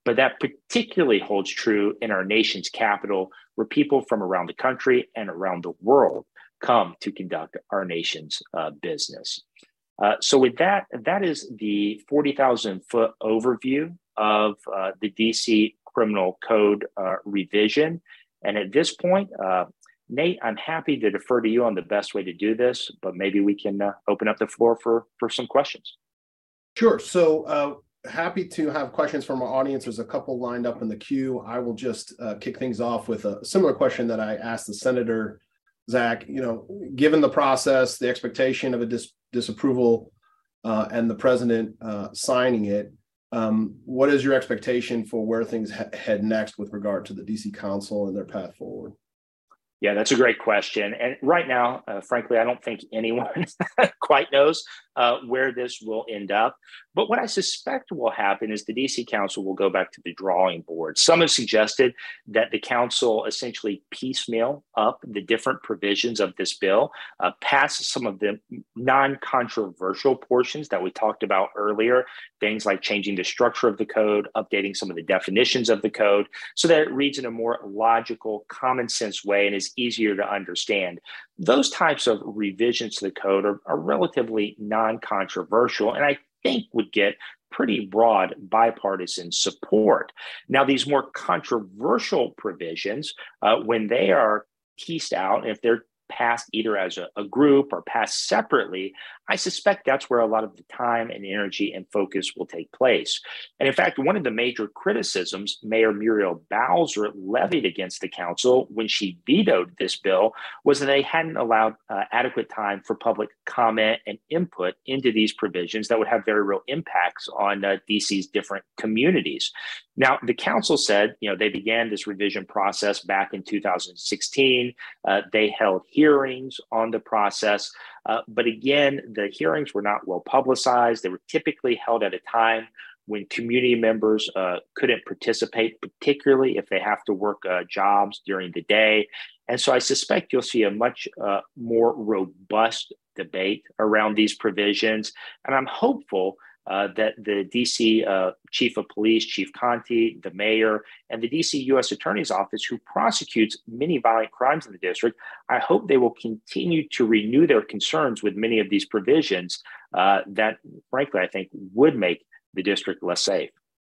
but that particularly holds true in our nation's capital, where people from around the country and around the world come to conduct our nation's uh, business. Uh, so with that, that is the forty thousand foot overview of uh, the D C Criminal Code uh, revision. And at this point, uh, Nate, I'm happy to defer to you on the best way to do this, but maybe we can uh, open up the floor for, for some questions. Sure. So uh, happy to have questions from our audience. There's a couple lined up in the queue. I will just uh, kick things off with a similar question that I asked the Senator, Zach. You know, given the process, the expectation of a dis disapproval uh, and the president uh, signing it, um, what is your expectation for where things he head next with regard to the D C Council and their path forward? Yeah, that's a great question. And right now, uh, frankly, I don't think anyone quite knows uh, where this will end up. But what I suspect will happen is the D C Council will go back to the drawing board. Some have suggested that the council essentially piecemeal up the different provisions of this bill, uh, pass some of the non-controversial portions that we talked about earlier, things like changing the structure of the code, updating some of the definitions of the code, so that it reads in a more logical, common sense way and is easier to understand. Those types of revisions to the code are, are relatively non-controversial, and I think would get pretty broad bipartisan support. Now, these more controversial provisions, uh, when they are pieced out, if they're passed either as a, a group or passed separately, I suspect that's where a lot of the time and energy and focus will take place. And in fact, one of the major criticisms Mayor Muriel Bowser levied against the council when she vetoed this bill was that they hadn't allowed uh, adequate time for public comment and input into these provisions that would have very real impacts on uh, D C's different communities. Now, the council said, you know, they began this revision process back in two thousand sixteen. Uh, they held hearings on the process. Uh, but again, the hearings were not well publicized. They were typically held at a time when community members uh, couldn't participate, particularly if they have to work uh, jobs during the day. And so I suspect you'll see a much uh, more robust debate around these provisions. And I'm hopeful Uh, that the D C uh, Chief of Police, Chief Conti, the mayor, and the D C U S Attorney's Office, who prosecutes many violent crimes in the district, I hope they will continue to renew their concerns with many of these provisions uh, that, frankly, I think would make the district less safe.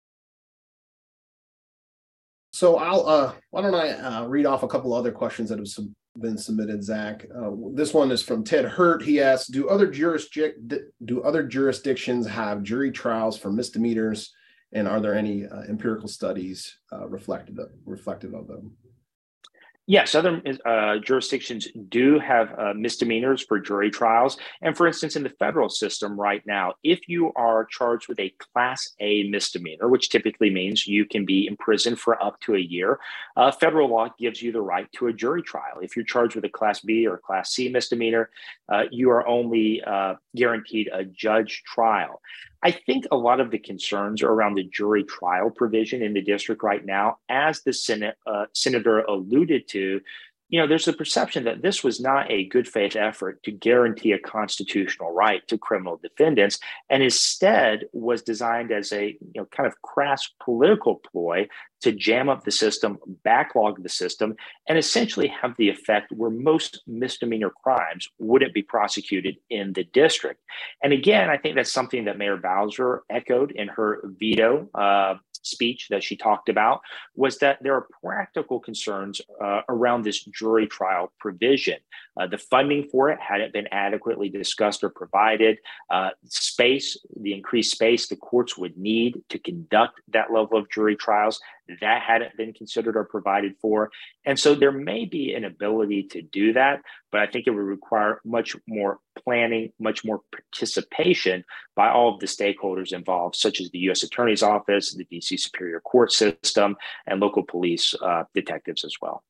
So I'll, uh, why don't I uh, read off a couple other questions that have sub been submitted, Zach. Uh, this one is from Ted Hurt. He asks, do other, jurisdic do other jurisdictions have jury trials for misdemeanors? And are there any uh, empirical studies uh, reflective of, reflective of them? Yes, other uh, jurisdictions do have uh, misdemeanors for jury trials. And for instance, in the federal system right now, if you are charged with a Class A misdemeanor, which typically means you can be imprisoned for up to a year, uh, federal law gives you the right to a jury trial. If you're charged with a Class B or Class C misdemeanor, uh, you are only uh, guaranteed a judge trial. I think a lot of the concerns are around the jury trial provision in the district right now. As the Senate, uh, Senator alluded to, you know, there's a perception that this was not a good faith effort to guarantee a constitutional right to criminal defendants, and instead was designed as a, you know, kind of crass political ploy to jam up the system, backlog the system, and essentially have the effect where most misdemeanor crimes wouldn't be prosecuted in the district. And again, I think that's something that Mayor Bowser echoed in her veto uh, speech that she talked about, was that there are practical concerns uh, around this jury trial provision. Uh, the funding for it hadn't been adequately discussed or provided. Uh, space, the increased space the courts would need to conduct that level of jury trials, that hadn't been considered or provided for. And so there may be an ability to do that, but I think it would require much more planning, much more participation by all of the stakeholders involved, such as the U S Attorney's Office, the D C Superior Court system, and local police uh, detectives as well.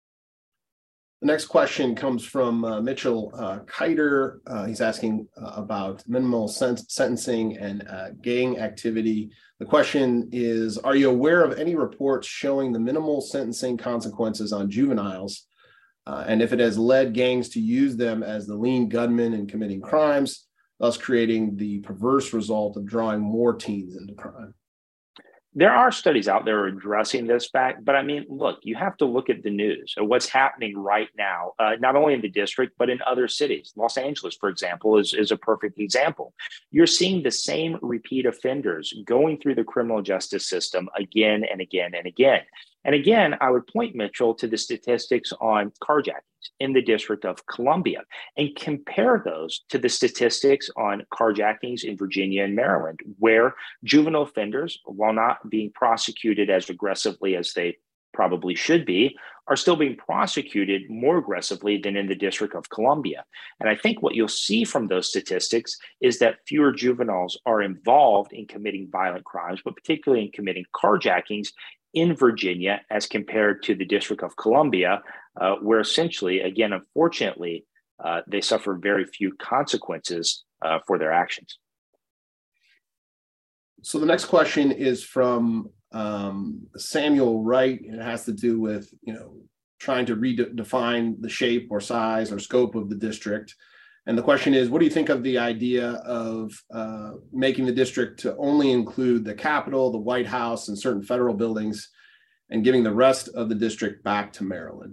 The next question comes from uh, Mitchell uh, Kiter. Uh, he's asking uh, about minimal sen sentencing and uh, gang activity. The question is, are you aware of any reports showing the minimal sentencing consequences on juveniles, uh, and if it has led gangs to use them as the lean gunmen in committing crimes, thus creating the perverse result of drawing more teens into crime? There are studies out there addressing this fact, but I mean, look, you have to look at the news of what's happening right now, uh, not only in the district, but in other cities. Los Angeles, for example, is, is a perfect example. You're seeing the same repeat offenders going through the criminal justice system again and again and again. And again, I would point, Mitchell, to the statistics on carjackings in the District of Columbia and compare those to the statistics on carjackings in Virginia and Maryland, where juvenile offenders, while not being prosecuted as aggressively as they probably should be, are still being prosecuted more aggressively than in the District of Columbia. And I think what you'll see from those statistics is that fewer juveniles are involved in committing violent crimes, but particularly in committing carjackings in Virginia as compared to the District of Columbia, uh, where essentially, again, unfortunately, uh, they suffer very few consequences uh, for their actions. So the next question is from um, Samuel Wright. It has to do with, you know, trying to redefine the shape or size or scope of the district. And the question is, what do you think of the idea of uh, making the district to only include the Capitol, the White House, and certain federal buildings, and giving the rest of the district back to Maryland?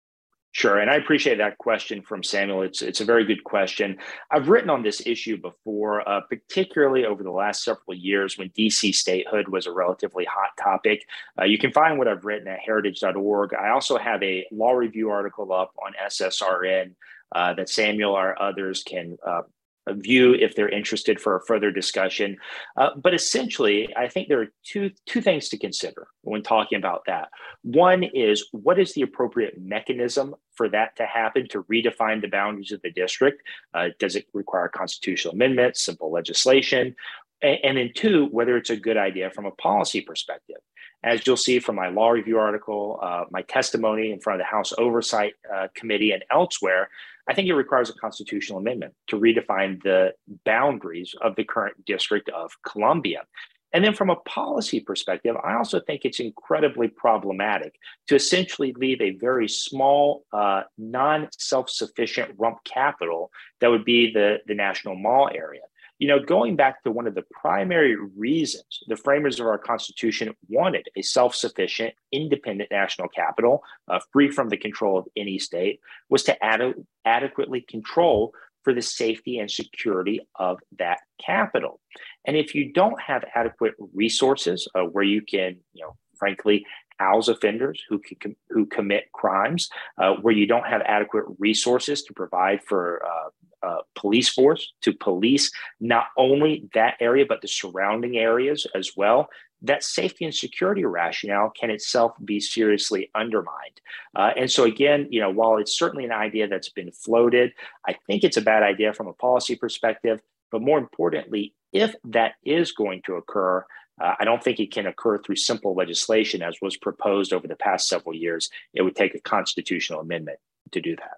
Sure, and I appreciate that question from Samuel. It's it's a very good question. I've written on this issue before, uh, particularly over the last several years when D C statehood was a relatively hot topic. Uh, you can find what I've written at heritage dot org. I also have a law review article up on S S R N uh, that Samuel or others can uh, view if they're interested for a further discussion. Uh, but essentially, I think there are two, two things to consider when talking about that. One is, what is the appropriate mechanism for that to happen, to redefine the boundaries of the district? Uh, does it require constitutional amendment, simple legislation? And, and then two, whether it's a good idea from a policy perspective. As you'll see from my law review article, uh, my testimony in front of the House Oversight uh, Committee and elsewhere, I think it requires a constitutional amendment to redefine the boundaries of the current District of Columbia. And then from a policy perspective, I also think it's incredibly problematic to essentially leave a very small, uh, non-self-sufficient rump capital that would be the, the National Mall area. You know, going back to one of the primary reasons the framers of our Constitution wanted a self-sufficient, independent national capital, uh, free from the control of any state, was to ad- adequately control for the safety and security of that capital. And if you don't have adequate resources uh, where you can, you know, frankly, house offenders who can com- who commit crimes, uh, where you don't have adequate resources to provide for uh, uh, police force to police not only that area, but the surrounding areas as well, that safety and security rationale can itself be seriously undermined. Uh, and so again, you know, while it's certainly an idea that's been floated, I think it's a bad idea from a policy perspective, but more importantly, if that is going to occur, uh, I don't think it can occur through simple legislation as was proposed over the past several years. It would take a constitutional amendment to do that.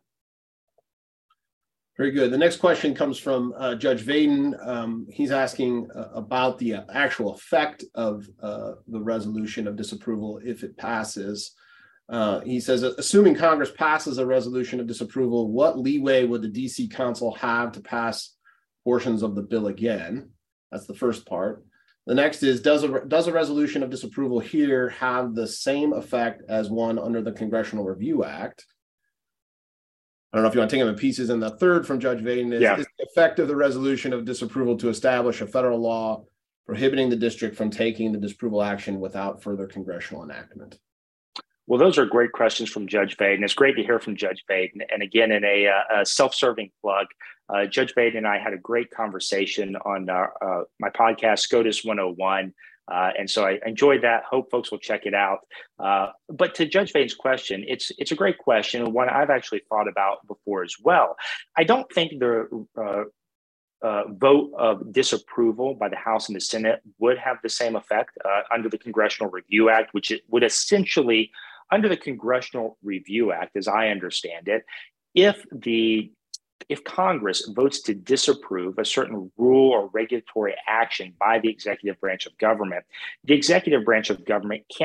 Very good. The next question comes from uh, Judge Vaden. Um, he's asking uh, about the actual effect of uh, the resolution of disapproval if it passes. Uh, he says, assuming Congress passes a resolution of disapproval, what leeway would the D C Council have to pass portions of the bill again? That's the first part. The next is, does a, does a resolution of disapproval here have the same effect as one under the Congressional Review Act? I don't know if you want to take them in pieces. And the third from Judge Vaden is, yeah. is the effect of the resolution of disapproval to establish a federal law prohibiting the district from taking the disapproval action without further congressional enactment? Well, those are great questions from Judge Vaden. It's great to hear from Judge Vaden. And again, in a, a self-serving plug, uh, Judge Vaden and I had a great conversation on uh, uh, my podcast, SCOTUS one oh one. Uh, and so I enjoyed that. Hope folks will check it out. Uh, but to Judge Vaden's question, it's it's a great question, and one I've actually thought about before as well. I don't think the uh, uh, vote of disapproval by the House and the Senate would have the same effect uh, under the Congressional Review Act, which it would essentially, under the Congressional Review Act, as I understand it, if the If Congress votes to disapprove a certain rule or regulatory action by the executive branch of government, the executive branch of government cannot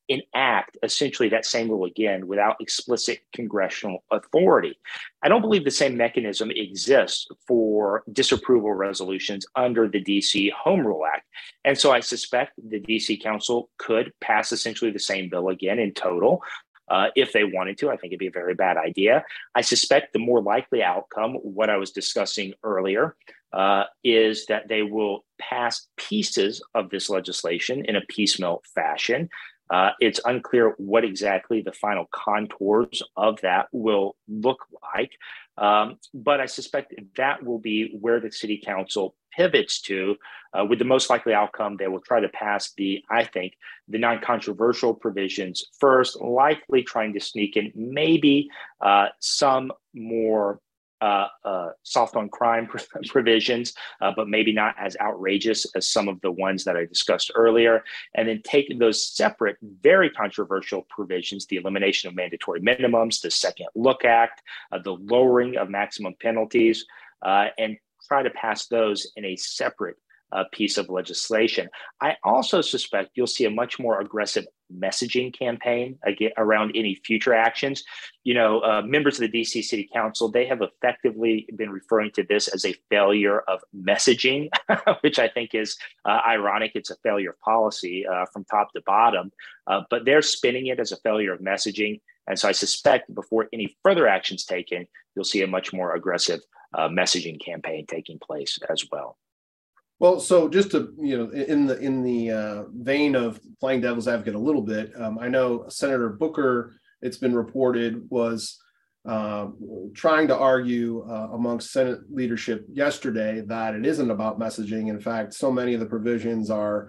enact essentially that same rule again without explicit congressional authority. I don't believe the same mechanism exists for disapproval resolutions under the D C Home Rule Act. And so I suspect the D C Council could pass essentially the same bill again in total. Uh, if they wanted to. I think it'd be a very bad idea. I suspect the more likely outcome, what I was discussing earlier, uh, is that they will pass pieces of this legislation in a piecemeal fashion. Uh, it's unclear what exactly the final contours of that will look like. Um, but I suspect that will be where the city council pivots to, uh, with the most likely outcome. They will try to pass the, I think, the non-controversial provisions first, likely trying to sneak in maybe uh, some more uh, uh, soft on crime provisions, uh, but maybe not as outrageous as some of the ones that I discussed earlier. And then take those separate, very controversial provisions, the elimination of mandatory minimums, the Second Look Act, uh, the lowering of maximum penalties, uh, and try to pass those in a separate uh, piece of legislation. I also suspect you'll see a much more aggressive messaging campaign again, around any future actions. You know, uh, members of the D C City Council, they have effectively been referring to this as a failure of messaging, which I think is uh, ironic. It's a failure of policy uh, from top to bottom, uh, but they're spinning it as a failure of messaging. And so I suspect before any further actions taken, you'll see a much more aggressive uh, messaging campaign taking place as well. Well, so just to, you know, in the in the uh, vein of playing devil's advocate a little bit, um, I know Senator Booker, it's been reported, was uh, trying to argue uh, amongst Senate leadership yesterday that it isn't about messaging. In fact, so many of the provisions are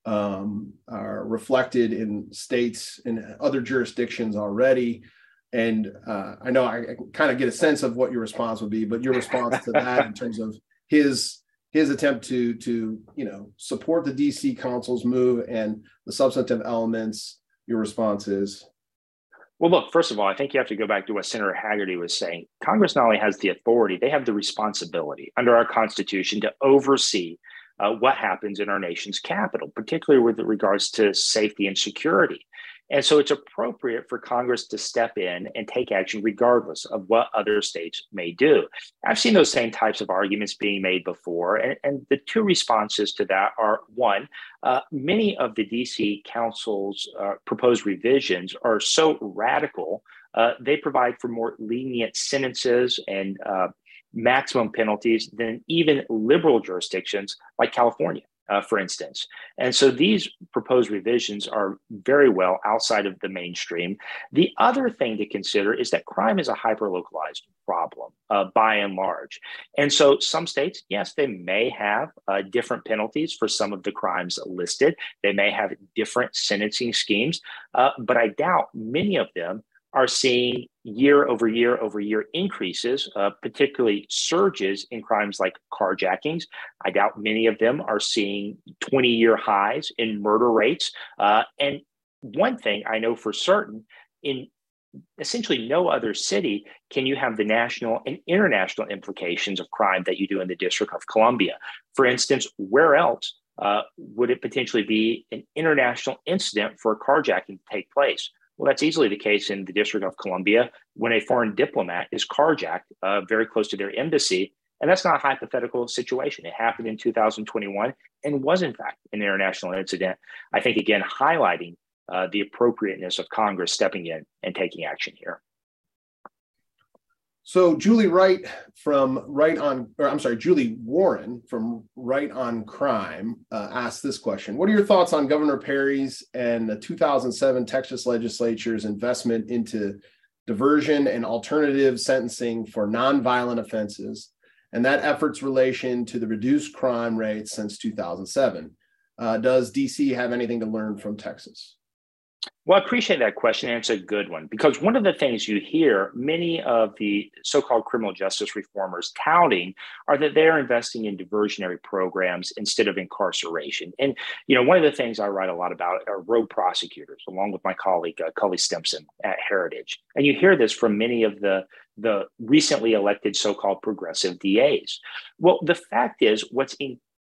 um, are reflected in states and other jurisdictions already. And uh, I know I, I kind of get a sense of what your response would be, but your response to that in terms of his his attempt to, to, you know, support the D C Council's move and the substantive elements, your response is? Well, look, first of all, I think you have to go back to what Senator Hagerty was saying. Congress not only has the authority, they have the responsibility under our Constitution to oversee uh, what happens in our nation's capital, particularly with regards to safety and security. And so it's appropriate for Congress to step in and take action regardless of what other states may do. I've seen those same types of arguments being made before. And, and the two responses to that are, one, uh, many of the D C Council's uh, proposed revisions are so radical, uh, they provide for more lenient sentences and uh, maximum penalties than even liberal jurisdictions like California. Uh, for instance. And so these proposed revisions are very well outside of the mainstream. The other thing to consider is that crime is a hyper-localized problem uh, by and large. And so some states, yes, they may have uh, different penalties for some of the crimes listed. They may have different sentencing schemes, uh, but I doubt many of them are seeing year over year over year increases, uh, particularly surges in crimes like carjackings. I doubt many of them are seeing twenty year highs in murder rates. Uh, and one thing I know for certain, in essentially no other city can you have the national and international implications of crime that you do in the District of Columbia. For instance, where else uh, would it potentially be an international incident for a carjacking to take place? Well, that's easily the case in the District of Columbia when a foreign diplomat is carjacked uh, very close to their embassy. And that's not a hypothetical situation. It happened in two thousand twenty-one and was, in fact, an international incident. I think, again, highlighting uh, the appropriateness of Congress stepping in and taking action here. So Julie Wright from Right On, or I'm sorry, Julie Warren from Right On Crime uh, asked this question. What are your thoughts on Governor Perry's and the two thousand seven Texas legislature's investment into diversion and alternative sentencing for nonviolent offenses, and that effort's relation to the reduced crime rates since two thousand seven? Uh, does D C have anything to learn from Texas? Well, I appreciate that question, and it's a good one, because one of the things you hear many of the so-called criminal justice reformers touting are that they're investing in diversionary programs instead of incarceration. And, you know, one of the things I write a lot about are road prosecutors, along with my colleague, uh, Cully Stimson at Heritage. And you hear this from many of the the recently elected so-called progressive D As. Well, the fact is, what's in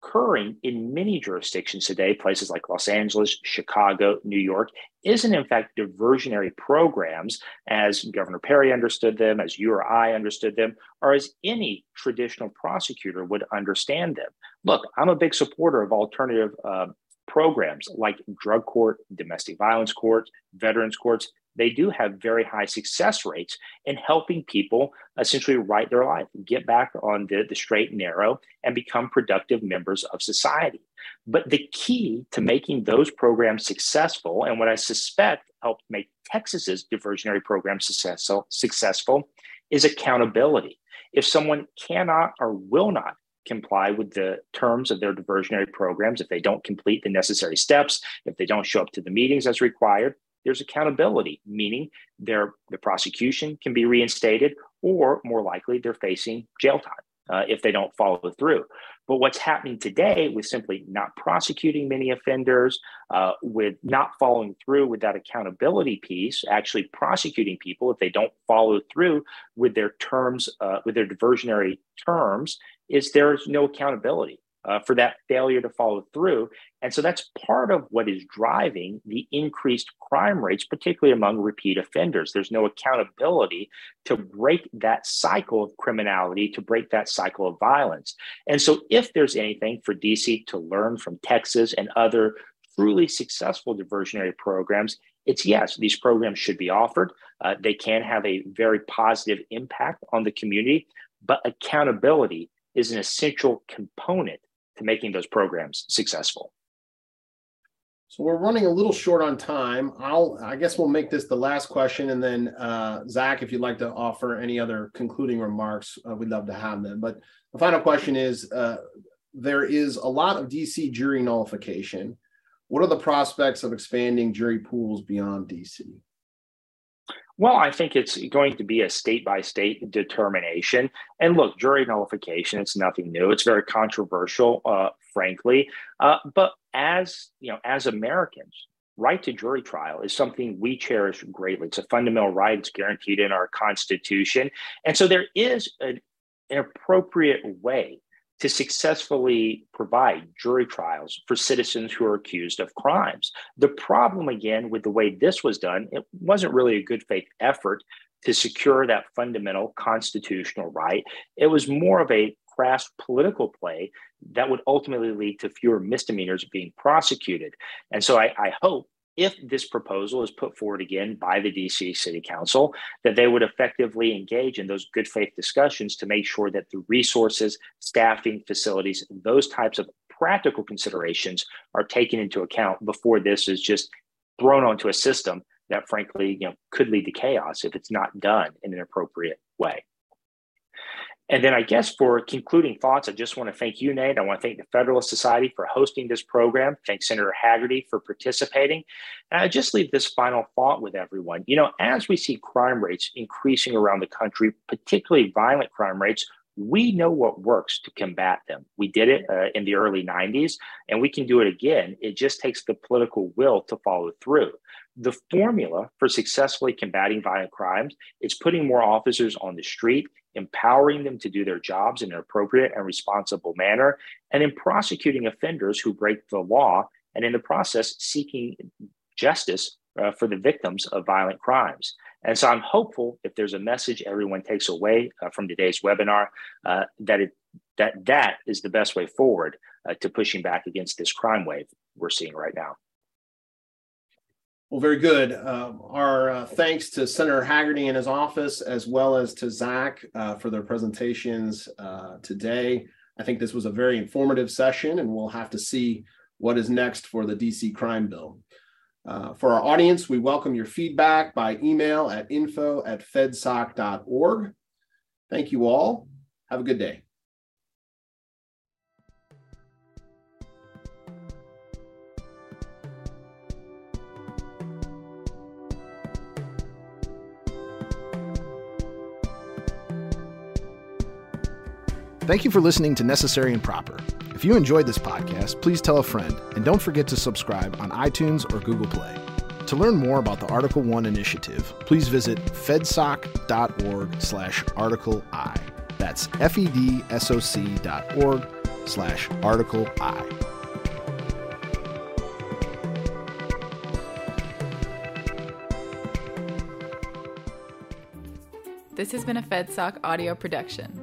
occurring in many jurisdictions today, places like Los Angeles, Chicago, New York, isn't in fact diversionary programs as Governor Perry understood them, as you or I understood them, or as any traditional prosecutor would understand them. Look, I'm a big supporter of alternative uh, programs like drug court, domestic violence courts, veterans courts. They do have very high success rates in helping people essentially right their life, get back on the, the straight and narrow, and become productive members of society. But the key to making those programs successful, and what I suspect helped make Texas's diversionary program successful, successful, is accountability. If someone cannot or will not comply with the terms of their diversionary programs, if they don't complete the necessary steps, if they don't show up to the meetings as required, there's accountability, meaning their the prosecution can be reinstated, or more likely they're facing jail time uh, if they don't follow through. But what's happening today with simply not prosecuting many offenders, uh, with not following through with that accountability piece, actually prosecuting people if they don't follow through with their terms, uh, with their diversionary terms, is there's no accountability uh, for that failure to follow through. And so that's part of what is driving the increased crime rates, particularly among repeat offenders. There's no accountability to break that cycle of criminality, to break that cycle of violence. And so if there's anything for D C to learn from Texas and other truly successful diversionary programs, it's yes, these programs should be offered. Uh, they can have a very positive impact on the community, but accountability is an essential component to making those programs successful. So we're running a little short on time. I'll, I guess we'll make this the last question, and then uh, Zach, if you'd like to offer any other concluding remarks, uh, we'd love to have them. But the final question is, uh, there is a lot of D C jury nullification. What are the prospects of expanding jury pools beyond D C? Well, I think it's going to be a state-by-state determination. And look, jury nullification, it's nothing new. It's very controversial, uh, frankly. Uh, but as, you know, as Americans, right to jury trial is something we cherish greatly. It's a fundamental right. It's guaranteed in our Constitution. And so there is an, an appropriate way to successfully provide jury trials for citizens who are accused of crimes. The problem, again, with the way this was done, it wasn't really a good faith effort to secure that fundamental constitutional right. It was more of a crass political play that would ultimately lead to fewer misdemeanors being prosecuted. And so I, I hope if this proposal is put forward again by the D C City Council, that they would effectively engage in those good faith discussions to make sure that the resources, staffing, facilities, those types of practical considerations are taken into account before this is just thrown onto a system that, frankly, you know, could lead to chaos if it's not done in an appropriate way. And then I guess for concluding thoughts, I just want to thank you, Nate. I want to thank the Federalist Society for hosting this program. Thank Senator Hagerty for participating. And I just leave this final thought with everyone. You know, as we see crime rates increasing around the country, particularly violent crime rates, we know what works to combat them. We did it uh, in the early nineties, and we can do it again. It just takes the political will to follow through. The formula for successfully combating violent crimes is putting more officers on the street, empowering them to do their jobs in an appropriate and responsible manner, and in prosecuting offenders who break the law, and in the process, seeking justice uh, for the victims of violent crimes. And so I'm hopeful, if there's a message everyone takes away uh, from today's webinar, uh, that it that that is the best way forward uh, to pushing back against this crime wave we're seeing right now. Well, very good. Uh, our uh, thanks to Senator Hagerty and his office, as well as to Zach uh, for their presentations uh, today. I think this was a very informative session, and we'll have to see what is next for the D C crime bill. Uh, for our audience, we welcome your feedback by email at info at fedsoc dot org. Thank you all. Have a good day. Thank you for listening to Necessary and Proper. If you enjoyed this podcast, please tell a friend, and don't forget to subscribe on iTunes or Google Play. To learn more about the Article one initiative, please visit fedsoc dot org slash article I. That's F E D S O C dot org slash article I. This has been a FedSoc audio production.